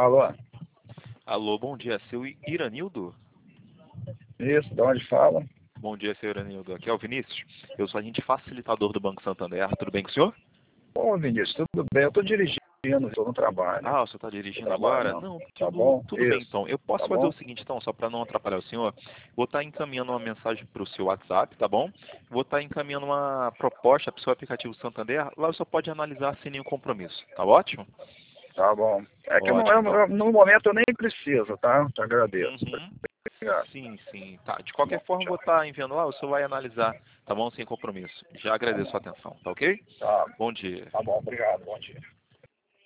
Alô? Alô, bom dia, seu Iranildo? Isso, de onde fala? Bom dia, seu Iranildo. Aqui é o Vinícius. Eu sou agente facilitador do Banco Santander. Tudo bem com o senhor? Bom, Vinícius, tudo bem? Eu estou dirigindo, estou no trabalho. Ah, o senhor está Tô dirigindo agora? trabalhando. Não, Tá tudo, bom? tudo bem Isso. então. Eu Tá posso fazer o bom? seguinte então, só para não atrapalhar o senhor. Vou estar encaminhando uma mensagem para o seu WhatsApp, tá bom? Vou estar encaminhando uma proposta para o seu aplicativo Santander. Lá você pode analisar sem nenhum compromisso. Tá ótimo? Tá bom. É que Ótimo, então. no momento eu nem preciso, tá? Te agradeço. Uhum. Obrigado. Sim, sim. Tá. De qualquer forma, eu vou estar enviando lá, o senhor vai analisar, tá bom? Sem compromisso. Já Tá agradeço a bom. atenção, tá ok? Tá, Bom dia. tá bom. Obrigado. Bom dia.